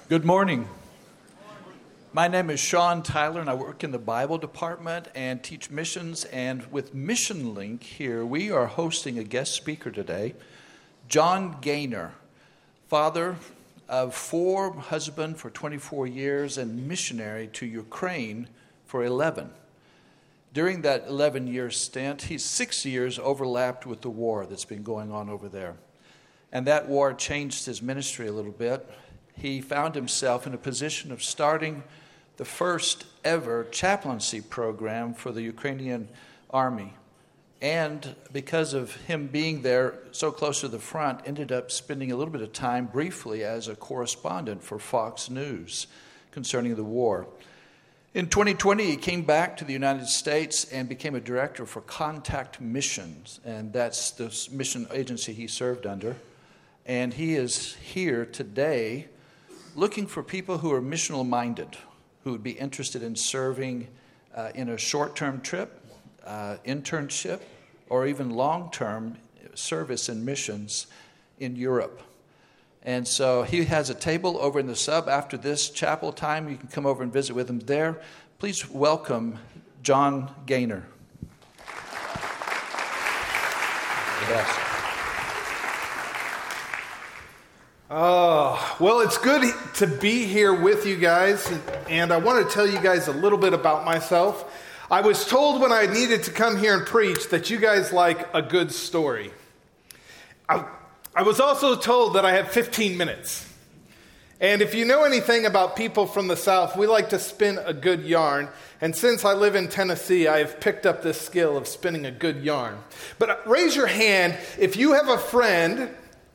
Good morning. My name is Sean Tyler, and I work in the Bible department and teach missions. And with Mission Link here, we are hosting a guest speaker today, John Gaynor, father of 4, husband for 24 years, and missionary to Ukraine for 11. During that 11-year stint, he's 6 years overlapped with the war that's been going on over there. And that war changed his ministry a little bit. He found himself in a position of starting the first ever chaplaincy program for the Ukrainian army. And because of him being there so close to the front, ended up spending a little bit of time briefly as a correspondent for Fox News concerning the war. In 2020, he came back to the United States and became a director for Contact Missions, and that's the mission agency he served under. And he is here today looking for people who are missional minded, who would be interested in serving in a short-term trip, internship, or even long-term service in missions in Europe. And so he has a table over in the sub after this chapel time. You can come over and visit with him there. Please welcome John Gaynor. Yes. Oh, well, it's good to be here with you guys, and I want to tell you guys a little bit about myself. I was told when I needed to come here and preach that you guys like a good story. I was also told that I have 15 minutes. And if you know anything about people from the South, we like to spin a good yarn. And since I live in Tennessee, I have picked up this skill of spinning a good yarn. But raise your hand if you have a friend.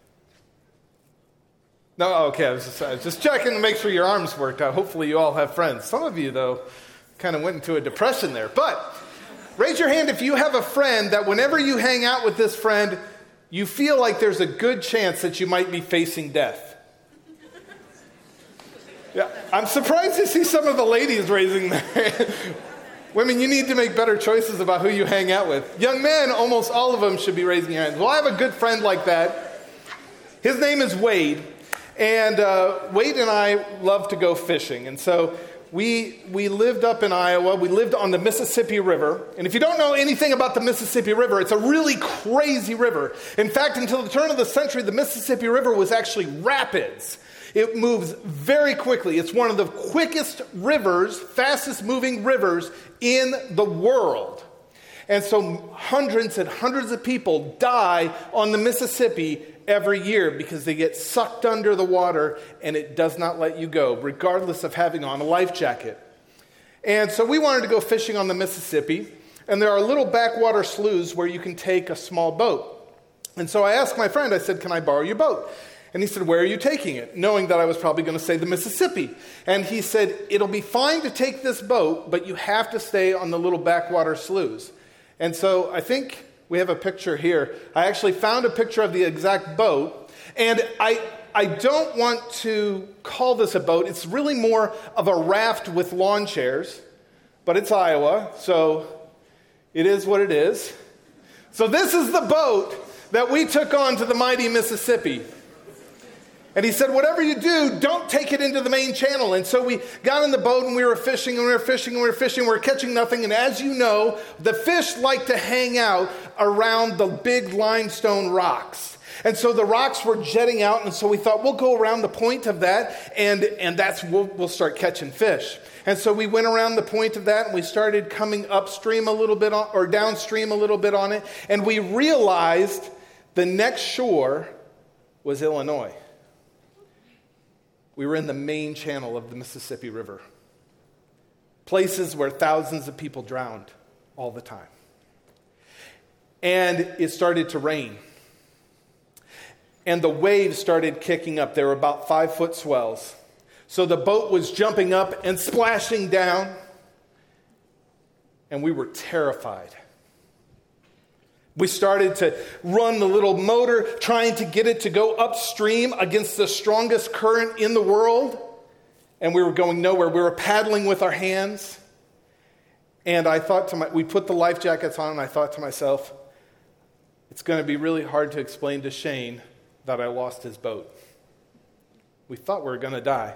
No, okay, I was just checking to make sure your arms worked out. Hopefully you all have friends. Some of you, though, kind of went into a depression there. But raise your hand if you have a friend that whenever you hang out with this friend, you feel like there's a good chance that you might be facing death. Yeah, I'm surprised to see some of the ladies raising their hand. Women, you need to make better choices about who you hang out with. Young men, almost all of them should be raising their hands. Well, I have a good friend like that. His name is Wade. And Wade and I love to go fishing. And so we lived up in Iowa. We lived on the Mississippi River. And if you don't know anything about the Mississippi River, it's a really crazy river. In fact, until the turn of the century, the Mississippi River was actually rapids. It moves very quickly. It's one of the quickest rivers, fastest moving rivers in the world. And so hundreds and hundreds of people die on the Mississippi every year because they get sucked under the water and it does not let you go, regardless of having on a life jacket. And so we wanted to go fishing on the Mississippi, and there are little backwater sloughs where you can take a small boat. And so I asked my friend, I said, "Can I borrow your boat?" And he said, "Where are you taking it?" Knowing that I was probably going to say the Mississippi. And he said, "It'll be fine to take this boat, but you have to stay on the little backwater sloughs." And so I think we have a picture here. I actually found a picture of the exact boat. And I don't want to call this a boat. It's really more of a raft with lawn chairs. But it's Iowa, so it is what it is. So this is the boat that we took on to the mighty Mississippi. And he said, "Whatever you do, don't take it into the main channel." And so we got in the boat and we were fishing and we were fishing and we were fishing. We were catching nothing. And as you know, the fish like to hang out around the big limestone rocks. And so the rocks were jetting out. And so we thought, we'll go around the point of that and that's we'll start catching fish. And so we went around the point of that and we started coming upstream a little bit or downstream a little bit on it. And we realized the next shore was Illinois. We were in the main channel of the Mississippi River. Places where thousands of people drowned all the time. And it started to rain. And the waves started kicking up. They were about 5-foot swells. So the boat was jumping up and splashing down. And we were terrified. We started to run the little motor, trying to get it to go upstream against the strongest current in the world. And we were going nowhere. We were paddling with our hands. And I thought we put the life jackets on, and I thought to myself, it's going to be really hard to explain to Shane that I lost his boat. We thought we were going to die.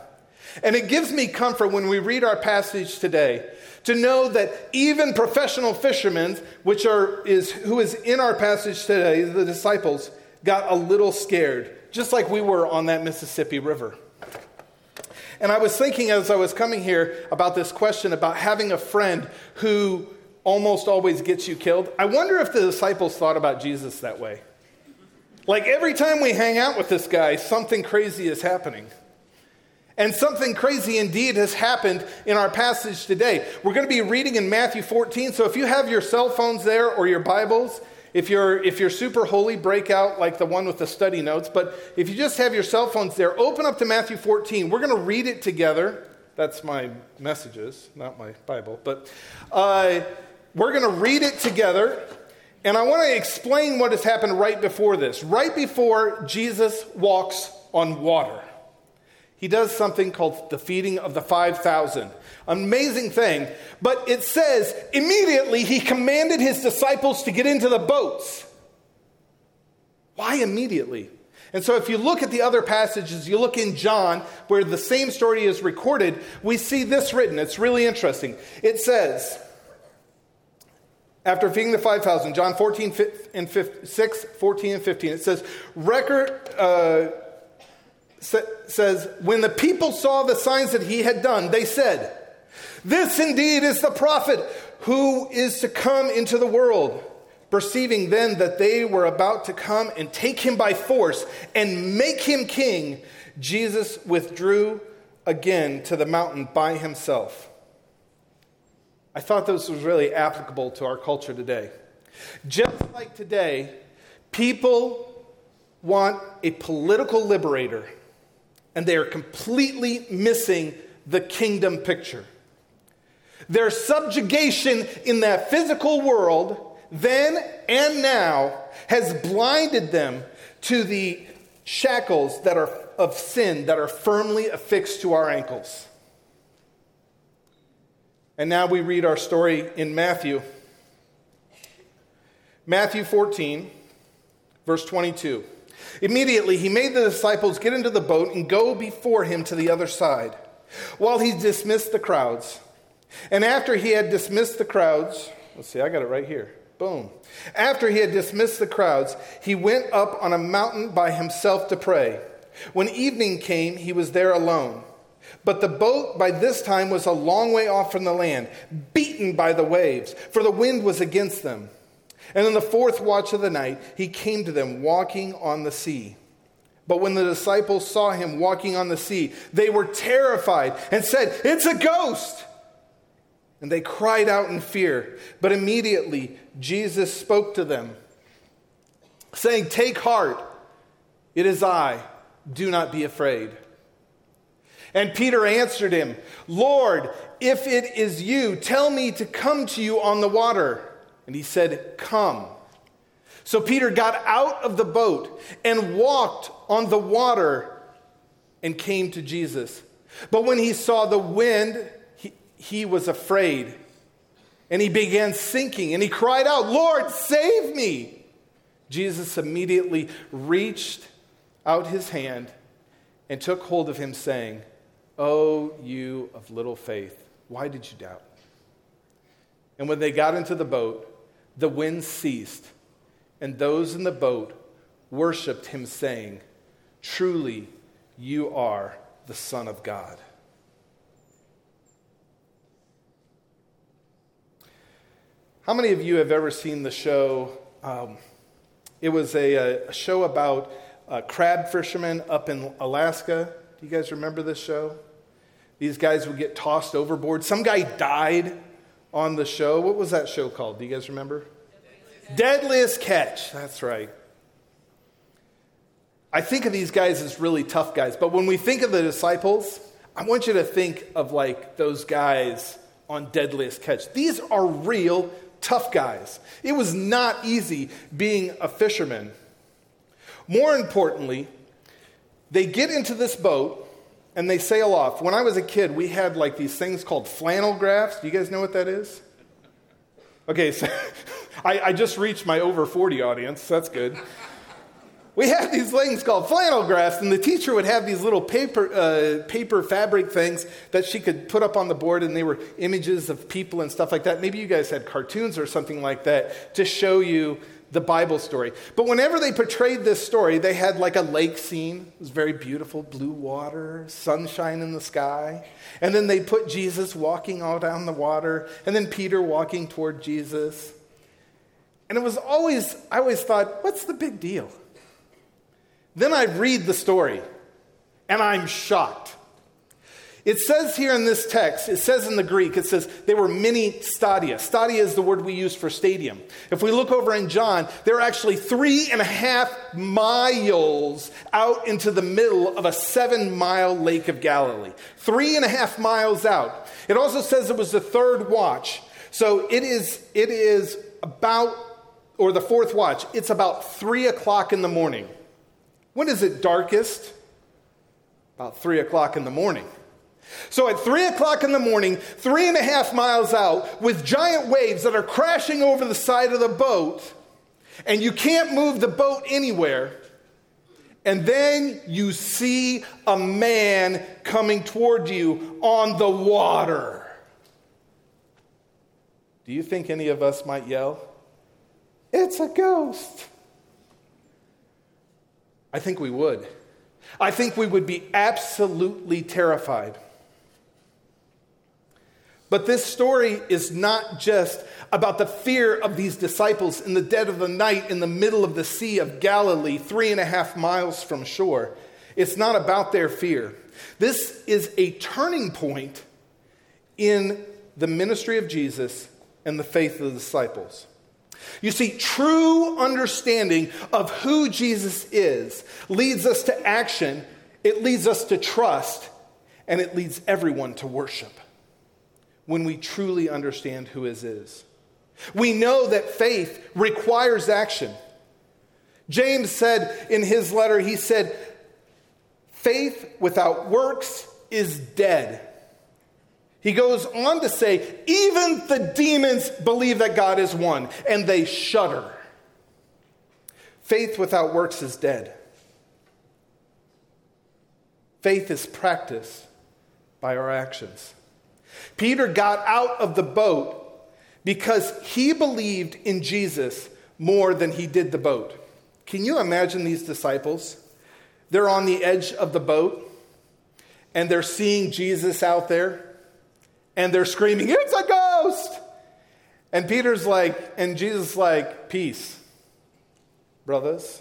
And it gives me comfort when we read our passage today to know that even professional fishermen, who is in our passage today, the disciples, got a little scared, just like we were on that Mississippi River. And I was thinking as I was coming here about this question about having a friend who almost always gets you killed. I wonder if the disciples thought about Jesus that way. Like every time we hang out with this guy, something crazy is happening. And something crazy indeed has happened in our passage today. We're going to be reading in Matthew 14. So if you have your cell phones there or your Bibles, if you're super holy, break out like the one with the study notes. But if you just have your cell phones there, open up to Matthew 14. We're going to read it together. That's my messages, not my Bible. But we're going to read it together. And I want to explain what has happened right before this. Right before Jesus walks on water. He does something called the feeding of the 5,000. Amazing thing. But it says, immediately he commanded his disciples to get into the boats. Why immediately? And so if you look at the other passages, you look in John, where the same story is recorded, we see this written. It's really interesting. It says, after feeding the 5,000, John 14 and 6, 14 and 15, it says, says, when the people saw the signs that he had done, they said, this indeed is the prophet who is to come into the world. Perceiving then that they were about to come and take him by force and make him king, Jesus withdrew again to the mountain by himself. I thought this was really applicable to our culture today. Just like today, people want a political liberator. And they are completely missing the kingdom picture. Their subjugation in that physical world, then and now, has blinded them to the shackles that are of sin that are firmly affixed to our ankles. And now we read our story in Matthew. Matthew 14, verse 22. Immediately, he made the disciples get into the boat and go before him to the other side, while he dismissed the crowds. And after he had dismissed the crowds, let's see, I got it right here. Boom. After he had dismissed the crowds, he went up on a mountain by himself to pray. When evening came, he was there alone. But the boat by this time was a long way off from the land, beaten by the waves, for the wind was against them. And in the fourth watch of the night, he came to them walking on the sea. But when the disciples saw him walking on the sea, they were terrified and said, it's a ghost! And they cried out in fear. But immediately Jesus spoke to them, saying, take heart, it is I, do not be afraid. And Peter answered him, Lord, if it is you, tell me to come to you on the water. And he said, come. So Peter got out of the boat and walked on the water and came to Jesus. But when he saw the wind, he was afraid. And he began sinking. And he cried out, Lord, save me. Jesus immediately reached out his hand and took hold of him, saying, O you of little faith, why did you doubt? And when they got into the boat, the wind ceased, and those in the boat worshiped him, saying, truly, you are the Son of God. How many of you have ever seen the show? It was a show about crab fishermen up in Alaska. Do you guys remember this show? These guys would get tossed overboard. Some guy died on the show. What was that show called? Do you guys remember? Deadliest Catch. That's right. I think of these guys as really tough guys, but when we think of the disciples, I want you to think of like those guys on Deadliest Catch. These are real tough guys. It was not easy being a fisherman. More importantly, they get into this boat and they sail off. When I was a kid, we had like these things called flannel graphs. Do you guys know what that is? Okay, so I just reached my over 40 audience. That's good. we had these things called flannel graphs, and the teacher would have these little paper fabric things that she could put up on the board, and they were images of people and stuff like that. Maybe you guys had cartoons or something like that to show you the Bible story. But whenever they portrayed this story, they had like a lake scene. It was very beautiful, blue water, sunshine in the sky. And then they put Jesus walking all down the water, and then Peter walking toward Jesus. And I always thought, what's the big deal? Then I read the story, and I'm shocked. It says here in this text, it says in the Greek, it says there were many stadia. Stadia is the word we use for stadium. If we look over in John, there are actually 3.5 miles out into the middle of a 7-mile lake of Galilee. 3.5 miles out. It also says it was the third watch. So it is about, or the fourth watch, it's about 3 o'clock in the morning. When is it darkest? About 3 o'clock in the morning. So at 3 o'clock in the morning, 3.5 miles out, with giant waves that are crashing over the side of the boat, and you can't move the boat anywhere, and then you see a man coming toward you on the water. Do you think any of us might yell, "It's a ghost"? I think we would. I think we would be absolutely terrified. But this story is not just about the fear of these disciples in the dead of the night in the middle of the Sea of Galilee, 3.5 miles from shore. It's not about their fear. This is a turning point in the ministry of Jesus and the faith of the disciples. You see, true understanding of who Jesus is leads us to action, it leads us to trust, and it leads everyone to worship. When we truly understand who His is. We know that faith requires action. James said in his letter, he said, faith without works is dead. He goes on to say, even the demons believe that God is one, and they shudder. Faith without works is dead. Faith is practiced by our actions. Peter got out of the boat because he believed in Jesus more than he did the boat. Can you imagine these disciples? They're on the edge of the boat, and they're seeing Jesus out there, and they're screaming, "It's a ghost!" And Peter's like, and Jesus is like, "Peace, brothers."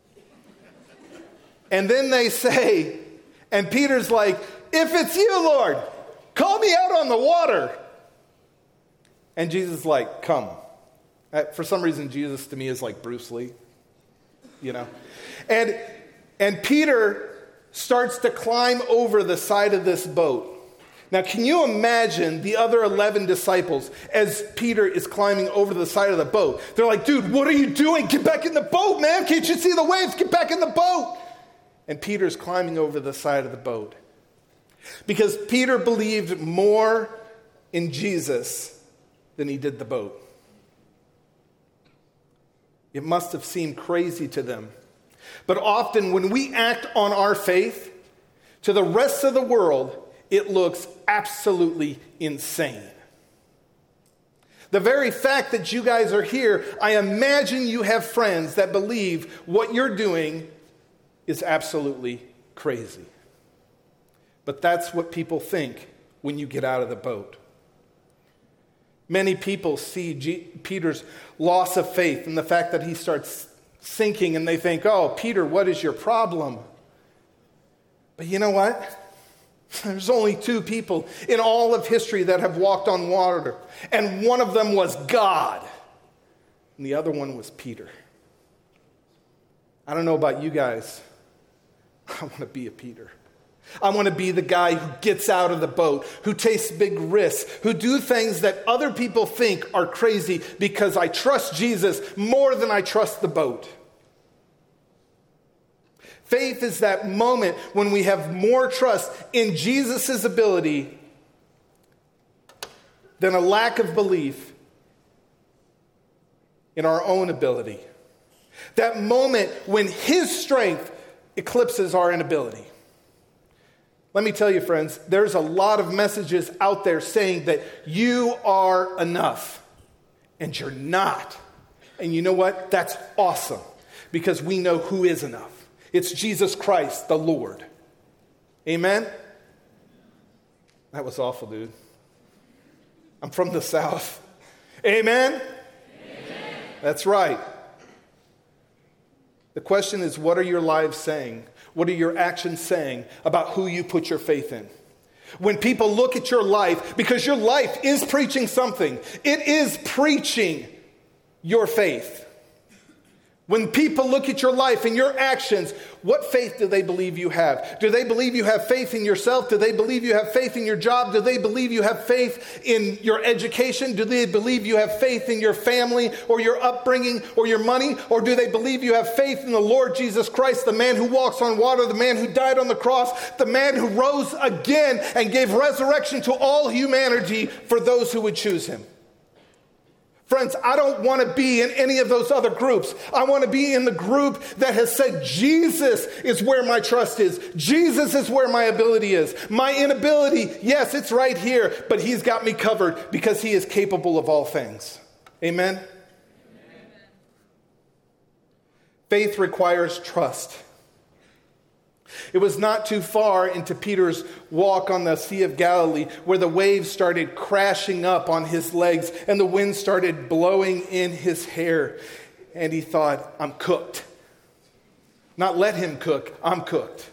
And then they say, and Peter's like, "If it's you, Lord, call me out on the water." And Jesus is like, "Come." For some reason, Jesus to me is like Bruce Lee, you know. And Peter starts to climb over the side of this boat. Now, can you imagine the other 11 disciples as Peter is climbing over the side of the boat? They're like, "Dude, what are you doing? Get back in the boat, man. Can't you see the waves? Get back in the boat." And Peter's climbing over the side of the boat. Because Peter believed more in Jesus than he did the boat. It must have seemed crazy to them. But often when we act on our faith, to the rest of the world, it looks absolutely insane. The very fact that you guys are here, I imagine you have friends that believe what you're doing is absolutely crazy. But that's what people think when you get out of the boat. Many people see Peter's loss of faith and the fact that he starts sinking, and they think, "Oh, Peter, what is your problem?" But you know what? There's only 2 people in all of history that have walked on water, and one of them was God, and the other one was Peter. I don't know about you guys. I want to be a Peter. I want to be the guy who gets out of the boat, who takes big risks, who do things that other people think are crazy because I trust Jesus more than I trust the boat. Faith is that moment when we have more trust in Jesus' ability than a lack of belief in our own ability. That moment when his strength eclipses our inability. Let me tell you, friends, there's a lot of messages out there saying that you are enough, and you're not. And you know what? That's awesome, because we know who is enough. It's Jesus Christ, the Lord. Amen? That was awful, dude. I'm from the South. Amen? Amen. That's right. The question is, what are your lives saying? What are your actions saying about who you put your faith in? When people look at your life, because your life is preaching something, it is preaching your faith. When people look at your life and your actions, what faith do they believe you have? Do they believe you have faith in yourself? Do they believe you have faith in your job? Do they believe you have faith in your education? Do they believe you have faith in your family or your upbringing or your money? Or do they believe you have faith in the Lord Jesus Christ, the man who walks on water, the man who died on the cross, the man who rose again and gave resurrection to all humanity for those who would choose him? Friends, I don't want to be in any of those other groups. I want to be in the group that has said, Jesus is where my trust is. Jesus is where my ability is. My inability, yes, it's right here, but he's got me covered because he is capable of all things. Amen? Amen. Faith requires trust. It was not too far into Peter's walk on the Sea of Galilee where the waves started crashing up on his legs and the wind started blowing in his hair. And he thought, I'm cooked. Not let him cook, I'm cooked.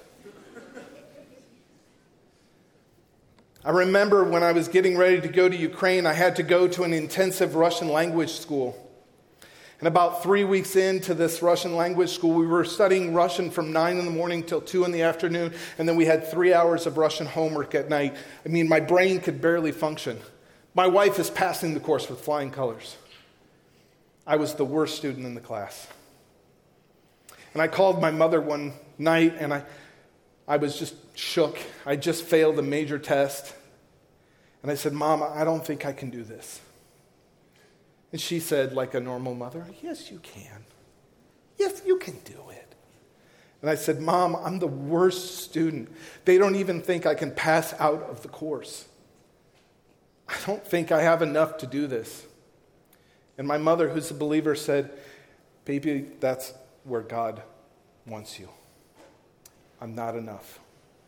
I remember when I was getting ready to go to Ukraine, I had to go to an intensive Russian language school. And about 3 weeks into this Russian language school, we were studying Russian from 9 in the morning till 2 in the afternoon. And then we had 3 hours of Russian homework at night. I mean, my brain could barely function. My wife is passing the course with flying colors. I was the worst student in the class. And I called my mother one night, and I was just shook. I just failed a major test. And I said, Mom, I don't think I can do this. And she said, like a normal mother, yes, you can. Yes, you can do it. And I said, Mom, I'm the worst student. They don't even think I can pass out of the course. I don't think I have enough to do this. And my mother, who's a believer, said, baby, that's where God wants you. I'm not enough.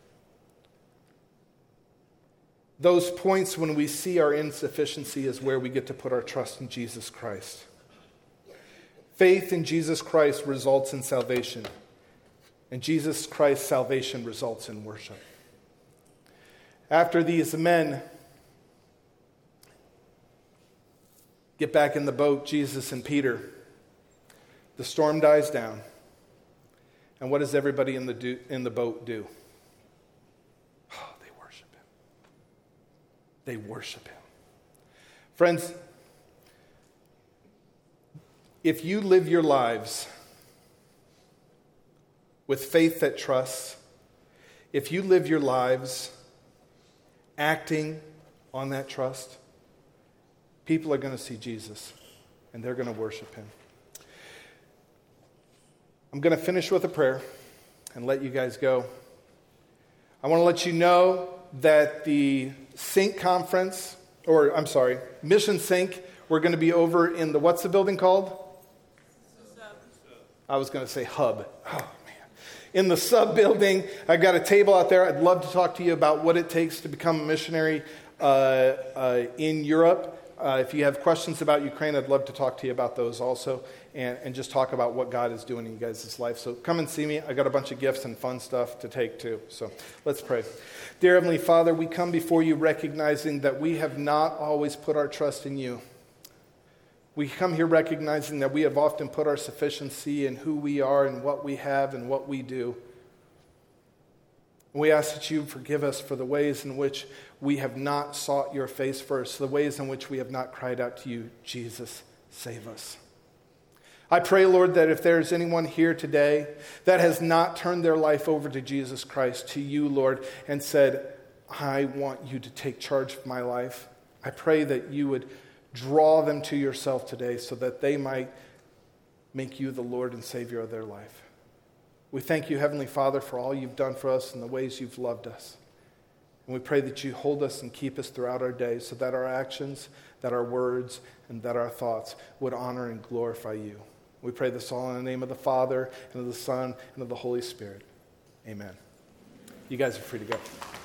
Those points when we see our insufficiency is where we get to put our trust in Jesus Christ. Faith in Jesus Christ results in salvation. And Jesus Christ's salvation results in worship. After these men get back in the boat, Jesus and Peter, the storm dies down. And what does everybody in the boat do? They worship him. Friends, if you live your lives with faith that trusts, if you live your lives acting on that trust, people are going to see Jesus and they're going to worship him. I'm going to finish with a prayer and let you guys go. I want to let you know that the Sync conference, Mission Sync, we're going to be over in the, what's the building called? I was going to say hub. Oh, man. In the sub building, I've got a table out there. I'd love to talk to you about what it takes to become a missionary in Europe. If you have questions about Ukraine, I'd love to talk to you about those also and just talk about what God is doing in you guys' life. So come and see me. I got a bunch of gifts and fun stuff to take too. So let's pray. Dear Heavenly Father, we come before you recognizing that we have not always put our trust in you. We come here recognizing that we have often put our sufficiency in who we are and what we have and what we do. We ask that you forgive us for the ways in which we have not sought your face first, the ways in which we have not cried out to you, Jesus, save us. I pray, Lord, that if there is anyone here today that has not turned their life over to Jesus Christ, to you, Lord, and said, I want you to take charge of my life, I pray that you would draw them to yourself today so that they might make you the Lord and Savior of their life. We thank you, Heavenly Father, for all you've done for us and the ways you've loved us. And we pray that you hold us and keep us throughout our days so that our actions, that our words, and that our thoughts would honor and glorify you. We pray this all in the name of the Father, and of the Son, and of the Holy Spirit. Amen. You guys are free to go.